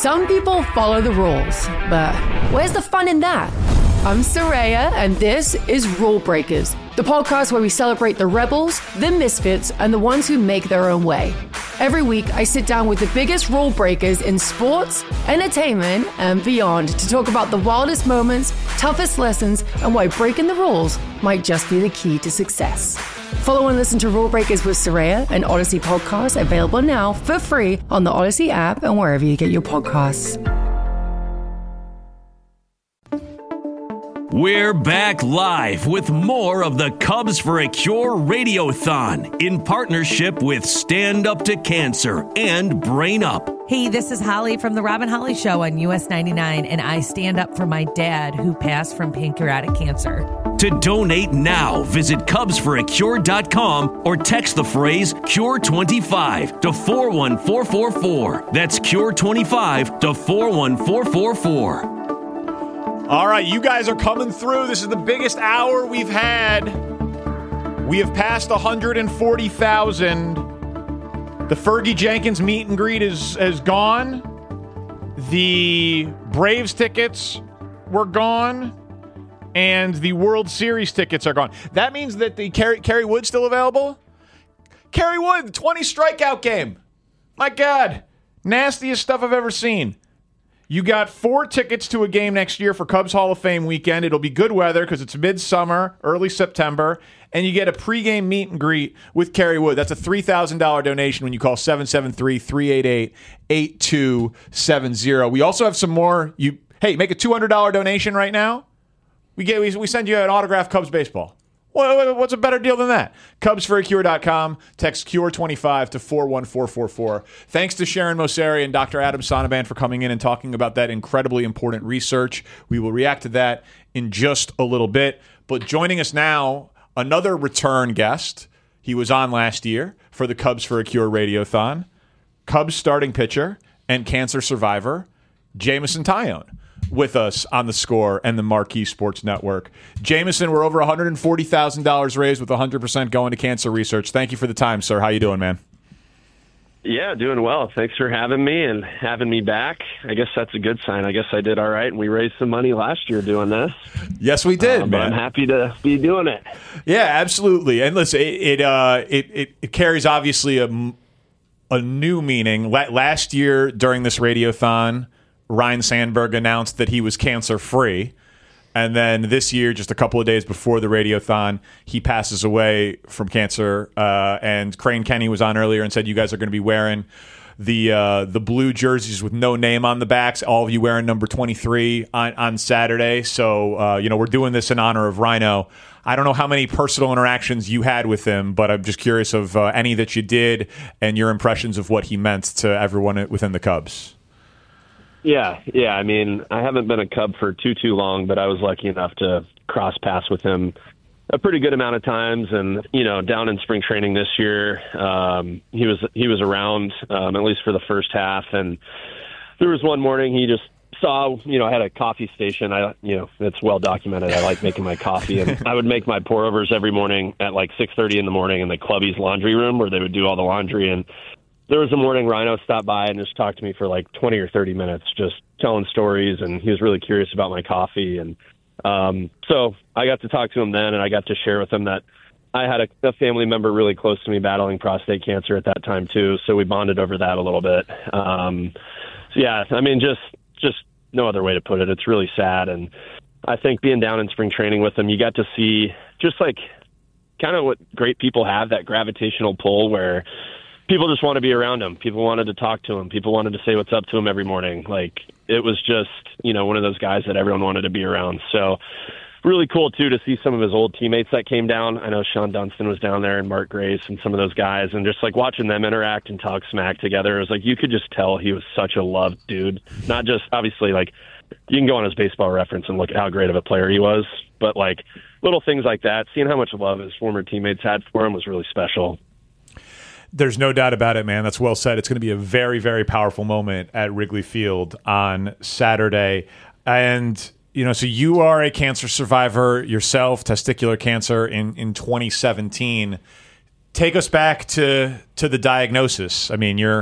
Some people follow the rules, but where's the fun in that? I'm Soraya, and this is Rule Breakers, the podcast where we celebrate the rebels, the misfits, and the ones who make their own way. Every week, I sit down with the biggest rule breakers in sports, entertainment, and beyond to talk about the wildest moments, toughest lessons, and why breaking the rules might just be the key to success. Follow and listen to Rule Breakers with Soraya, an Odyssey podcast available now for free on the Odyssey app and wherever you get your podcasts. We're back live with more of the Cubs for a Cure Radiothon in partnership with Stand Up to Cancer and Brain Up. Hey, this is Holly from The Robin Holly Show on US 99, and I stand up for my dad who passed from pancreatic cancer. To donate now, visit CubsForACure.com or text the phrase Cure25 to 41444. That's Cure25 to 41444. All right, you guys are coming through. This is the biggest hour we've had. We have passed 140,000. The Fergie Jenkins meet and greet is gone. The Braves tickets were gone. And the World Series tickets are gone. That means that the Kerry Wood's still available? Kerry Wood, 20 strikeout game. My God. Nastiest stuff I've ever seen. You got 4 tickets to a game next year for Cubs Hall of Fame weekend. It'll be good weather because it's midsummer, early September, and you get a pregame meet and greet with Kerry Wood. That's a $3,000 donation when you call 773-388-8270. We also have some more. Hey, make a $200 donation right now. We send you an autographed Cubs baseball. What's a better deal than that? CubsForACure.com. Text Cure25 to 41444. Thanks to Sharon Mosseri and Dr. Adam Sonnabend for coming in and talking about that incredibly important research. We will react to that in just a little bit. But joining us now, another return guest. He was on last year for the Cubs for a Cure Radiothon. Cubs starting pitcher and cancer survivor, Jameson Taillon, with us on The Score and the Marquee Sports Network. Jameson, we're over $140,000 raised with 100% going to cancer research. Thank you for the time, sir. How you doing, man? Yeah, doing well. Thanks for having me and having me back. I guess that's a good sign. I guess I did all right, and we raised some money last year doing this. Yes, we did, man. But I'm happy to be doing it. Yeah, absolutely. And listen, it carries obviously a new meaning. Last year during this radiothon, Ryne Sandberg announced that he was cancer-free. And then this year, just a couple of days before the radiothon, he passes away from cancer. And Crane Kenny was on earlier and said you guys are going to be wearing the blue jerseys with no name on the backs. All of you wearing number 23 on Saturday. So, we're doing this in honor of Rhino. I don't know how many personal interactions you had with him, but I'm just curious of any that you did and your impressions of what he meant to everyone within the Cubs. Yeah. I mean, I haven't been a Cub for too long, but I was lucky enough to cross paths with him a pretty good amount of times. And, down in spring training this year, he was around, at least for the first half. And there was one morning he just saw, I had a coffee station. It's well documented. I like making my coffee, and I would make my pour overs every morning at like 6:30 in the morning in the clubby's laundry room where they would do all the laundry. And there was a morning Rhino stopped by and just talked to me for like 20 or 30 minutes, just telling stories, and he was really curious about my coffee. And so I got to talk to him then, and I got to share with him that I had a family member really close to me battling prostate cancer at that time too, so we bonded over that a little bit. Yeah, I mean, just no other way to put it. It's really sad, and I think being down in spring training with him, you got to see just like kind of what great people have, that gravitational pull where people just want to be around him. People wanted to talk to him. People wanted to say what's up to him every morning. Like, it was just, one of those guys that everyone wanted to be around. So really cool, too, to see some of his old teammates that came down. I know Sean Dunston was down there and Mark Grace and some of those guys. And just, like, watching them interact and talk smack together, it was like you could just tell he was such a loved dude. Not just, obviously, like, you can go on his Baseball Reference and look at how great of a player he was. But, like, little things like that, seeing how much love his former teammates had for him was really special. There's no doubt about it, man. That's well said. It's going to be a very, very powerful moment at Wrigley Field on Saturday. And, so you are a cancer survivor yourself, testicular cancer in 2017. Take us back to the diagnosis. I mean, you're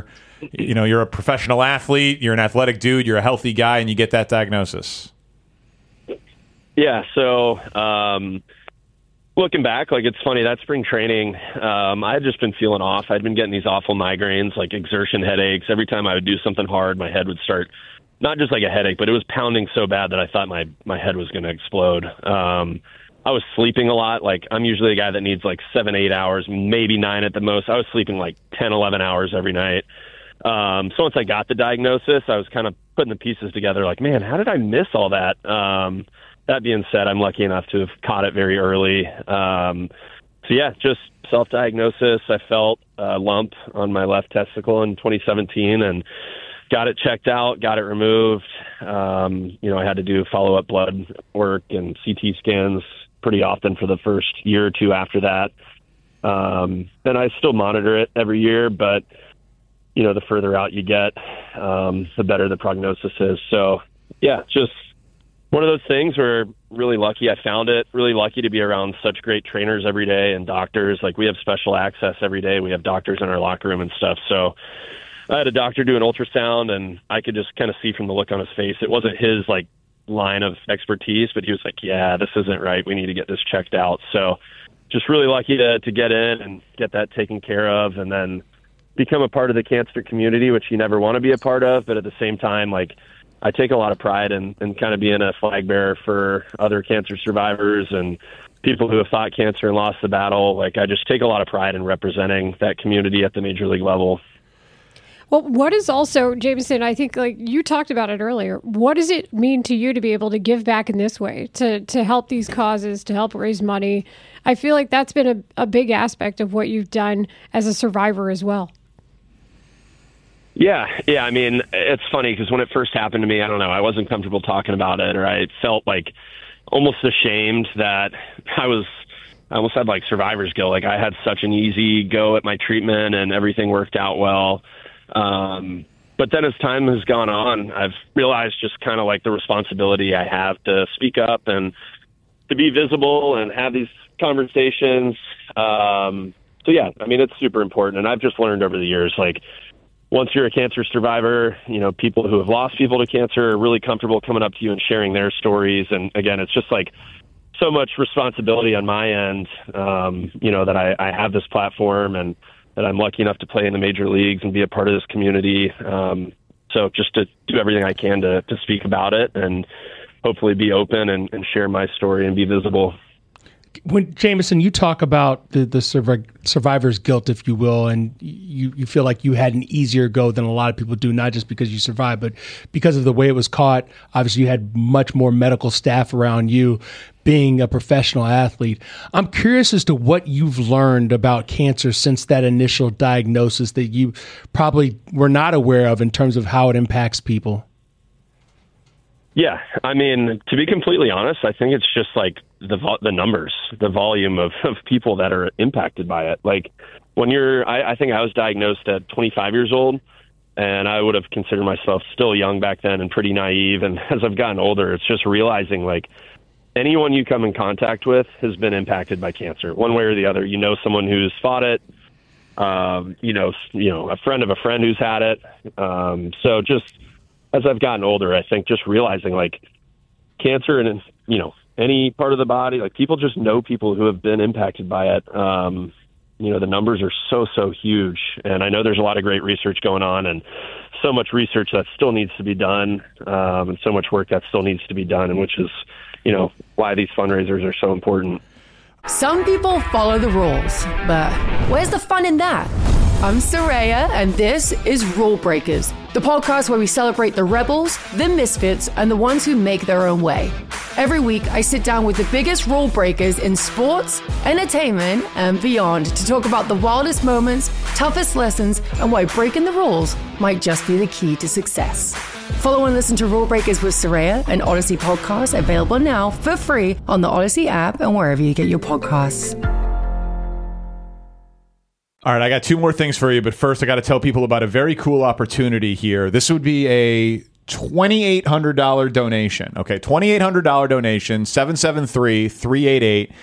you're a professional athlete, you're an athletic dude, you're a healthy guy, and you get that diagnosis. Yeah. So, looking back, like, it's funny, that spring training, I had just been feeling off. I'd been getting these awful migraines, like exertion headaches. Every time I would do something hard, my head would start, not just like a headache, but it was pounding so bad that I thought my head was going to explode. I was sleeping a lot. Like, I'm usually a guy that needs like 7-8 hours, maybe 9 at the most. I was sleeping like 10, 11 hours every night. So once I got the diagnosis, I was kind of putting the pieces together like, man, how did I miss all that? That being said, I'm lucky enough to have caught it very early. So yeah, just self-diagnosis. I felt a lump on my left testicle in 2017 and got it checked out, got it removed. I had to do follow-up blood work and CT scans pretty often for the first year or two after that. And I still monitor it every year, but the further out you get, the better the prognosis is. So yeah, just one of those things where really lucky I found it, really lucky to be around such great trainers every day and doctors. Like, we have special access every day. We have doctors in our locker room and stuff. So I had a doctor do an ultrasound, and I could just kind of see from the look on his face, it wasn't his like line of expertise, but he was like, yeah, this isn't right. We need to get this checked out. So just really lucky to get in and get that taken care of, and then become a part of the cancer community, which you never want to be a part of. But at the same time, like, I take a lot of pride in kind of being a flag bearer for other cancer survivors and people who have fought cancer and lost the battle. Like, I just take a lot of pride in representing that community at the major league level. Well, what is also, Jameson, I think, like you talked about it earlier, what does it mean to you to be able to give back in this way, to help these causes, to help raise money? I feel like that's been a big aspect of what you've done as a survivor as well. Yeah. I mean, it's funny because when it first happened to me, I don't know, I wasn't comfortable talking about it, or I felt like almost ashamed that I almost had like survivor's guilt. Like, I had such an easy go at my treatment and everything worked out well. But then as time has gone on, I've realized just kind of like the responsibility I have to speak up and to be visible and have these conversations. So yeah, I mean, it's super important. And I've just learned over the years, like, once you're a cancer survivor, people who have lost people to cancer are really comfortable coming up to you and sharing their stories. And again, it's just like so much responsibility on my end, that I have this platform and that I'm lucky enough to play in the major leagues and be a part of this community. So just to do everything I can to speak about it and hopefully be open and share my story and be visible. When Jameson, you talk about the survivor's guilt, if you will, and you feel like you had an easier go than a lot of people do, not just because you survived, but because of the way it was caught. Obviously, you had much more medical staff around you being a professional athlete. I'm curious as to what you've learned about cancer since that initial diagnosis that you probably were not aware of in terms of how it impacts people. Yeah, I mean, to be completely honest, I think it's just like the numbers, the volume of people that are impacted by it. Like, when I think I was diagnosed at 25 years old, and I would have considered myself still young back then and pretty naive. And as I've gotten older, it's just realizing, like, anyone you come in contact with has been impacted by cancer one way or the other. Someone who's fought it, a friend of a friend who's had it. So just as I've gotten older, I think just realizing, like, cancer and, any part of the body, like, people just know people who have been impacted by it. The numbers are so huge. And I know there's a lot of great research going on and so much research that still needs to be done, and so much work that still needs to be done, and which is, why these fundraisers are so important. Some people follow the rules, but where's the fun in that? I'm Saraya, and this is Rule Breakers, the podcast where we celebrate the rebels, the misfits, and the ones who make their own way. Every week, I sit down with the biggest rule breakers in sports, entertainment, and beyond to talk about the wildest moments, toughest lessons, and why breaking the rules might just be the key to success. Follow and listen to Rule Breakers with Saraya, an Odyssey podcast available now for free on the Odyssey app and wherever you get your podcasts. All right, I got two more things for you, but first I got to tell people about a very cool opportunity here. This would be a $2,800 donation. Okay, $2,800 donation,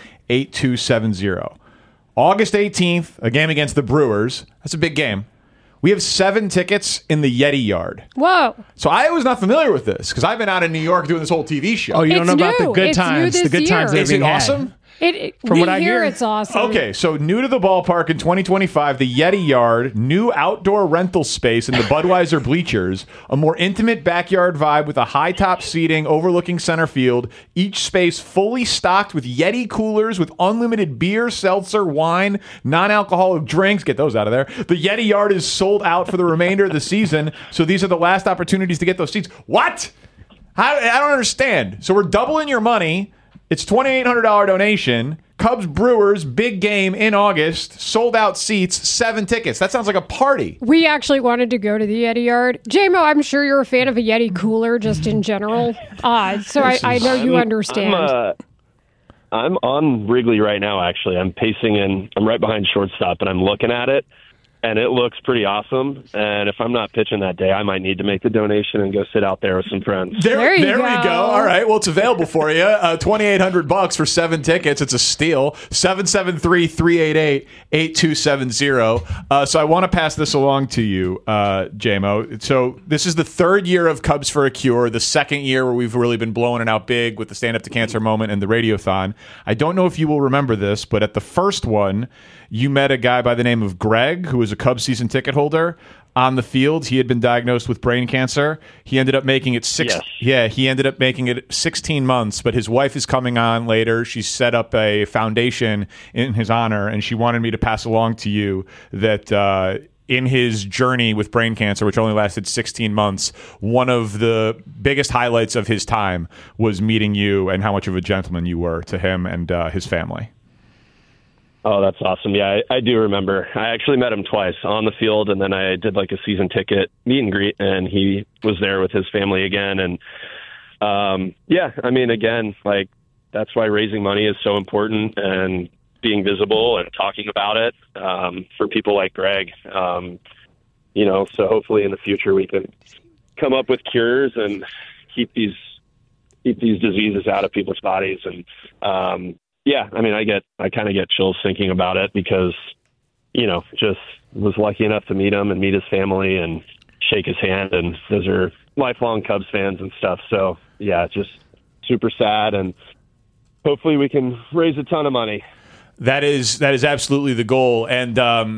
773-388-8270. August 18th, a game against the Brewers. That's a big game. We have 7 tickets in the Yeti Yard. Whoa. So I was not familiar with this because I've been out in New York doing this whole TV show. Oh, you don't It's know about new. the good It's new times. The this good times year. they're Is it being had. awesome? From what I hear, it's awesome. Okay, so new to the ballpark in 2025, the Yeti Yard, new outdoor rental space in the Budweiser bleachers, a more intimate backyard vibe with a high top seating overlooking center field, each space fully stocked with Yeti coolers with unlimited beer, seltzer, wine, non-alcoholic drinks. Get those out of there. The Yeti Yard is sold out for the remainder of the season, so these are the last opportunities to get those seats. What? I don't understand. So we're doubling your money. It's $2,800 donation. Cubs Brewers, big game in August, sold out seats, 7 tickets. That sounds like a party. We actually wanted to go to the Yeti Yard. JMO, I'm sure you're a fan of a Yeti cooler just in general. So I know you understand. I'm on Wrigley right now, actually. I'm pacing in. I'm right behind shortstop, and I'm looking at it. And it looks pretty awesome. And if I'm not pitching that day, I might need to make the donation and go sit out there with some friends. There you we go. All right. Well, it's available for you. $2,800 for 7 tickets. It's a steal. 773-388-8270. So I want to pass this along to you, JMO. So this is the 3rd year of Cubs for a Cure, the 2nd year where we've really been blowing it out big with the Stand Up to Cancer moment and the Radiothon. I don't know if you will remember this, but at the first one, you met a guy by the name of Greg, who was a Cubs season ticket holder on the field. He had been diagnosed with brain cancer. He ended up making it he ended up making it 16 months, but his wife is coming on later. She set up a foundation in his honor, and she wanted me to pass along to you that in his journey with brain cancer, which only lasted 16 months, one of the biggest highlights of his time was meeting you and how much of a gentleman you were to him and his family. Oh, that's awesome. Yeah, I do remember. I actually met him twice on the field, and then I did like a season ticket meet and greet, and he was there with his family again. And yeah, I mean, again, like that's why raising money is so important and being visible and talking about it for people like Greg. You know, so hopefully in the future we can come up with cures and keep these diseases out of people's bodies. And yeah, I mean, I kind of get chills thinking about it because, you know, just was lucky enough to meet him and meet his family and shake his hand. And those are lifelong Cubs fans and stuff. So yeah, just super sad. And hopefully we can raise a ton of money. That is absolutely the goal. And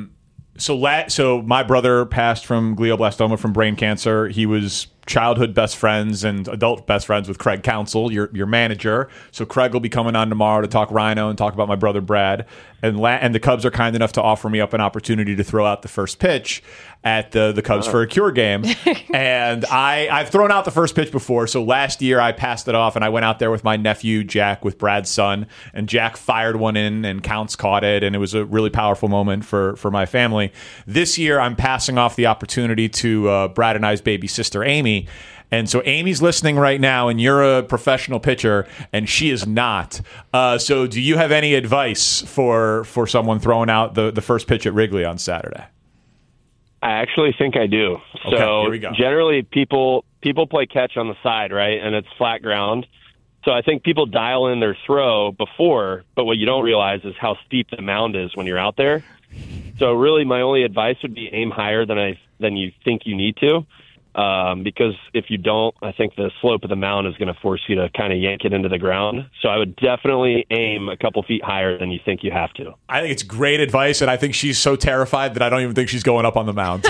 so my brother passed from glioblastoma, from brain cancer. He was childhood best friends and adult best friends with Craig Counsell, your manager. So Craig will be coming on tomorrow to talk Rhino and talk about my brother Brad. And the Cubs are kind enough to offer me up an opportunity to throw out the first pitch at the Cubs for a Cure game. And I've thrown out the first pitch before. So last year I passed it off and I went out there with my nephew Jack, with Brad's son, and Jack fired one in and Counts caught it. And it was a really powerful moment for my family. This year I'm passing off the opportunity to Brad and I's baby sister Amy. And so Amy's listening right now, and you're a professional pitcher, and she is not. So do you have any advice for someone throwing out the first pitch at Wrigley on Saturday? I actually think I do. Okay, So here we go. generally people play catch on the side, right? And it's flat ground. So I think people dial in their throw before, but what you don't realize is how steep the mound is when you're out there. So really my only advice would be aim higher than you think you need to. Because if you don't, I think the slope of the mound is going to force you to kind of yank it into the ground. So I would definitely aim a couple feet higher than you think you have to. I think it's great advice, and I think she's so terrified that I don't even think she's going up on the mound.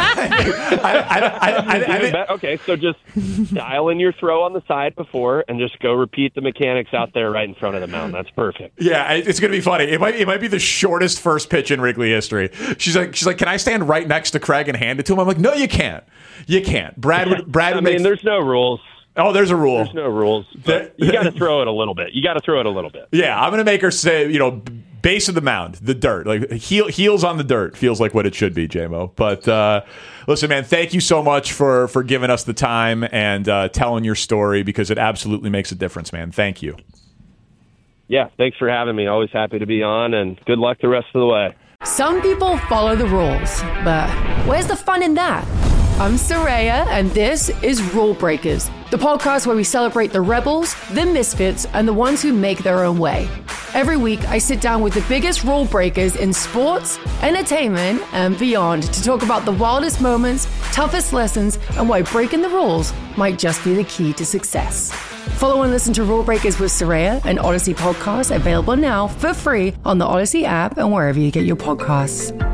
Okay, so just dial in your throw on the side before and just go repeat the mechanics out there right in front of the mound. That's perfect. Yeah, it's going to be funny. It might be the shortest first pitch in Wrigley history. She's like, can I stand right next to Craig and hand it to him? I'm like, no, you can't. You can't. Brad would there's no rules. Oh, there's a rule. There's no rules. But you got to throw it a little bit. Yeah, I'm going to make her say, base of the mound, the dirt. Like heels on the dirt feels like what it should be, JMO. But listen, man, thank you so much for giving us the time and telling your story, because it absolutely makes a difference, man. Thank you. Yeah, thanks for having me. Always happy to be on, and good luck the rest of the way. Some people follow the rules, but where's the fun in that? I'm Saraya, and this is Rule Breakers, the podcast where we celebrate the rebels, the misfits, and the ones who make their own way. Every week, I sit down with the biggest rule breakers in sports, entertainment, and beyond to talk about the wildest moments, toughest lessons, and why breaking the rules might just be the key to success. Follow and listen to Rule Breakers with Soraya, an Odyssey podcast available now for free on the Odyssey app and wherever you get your podcasts.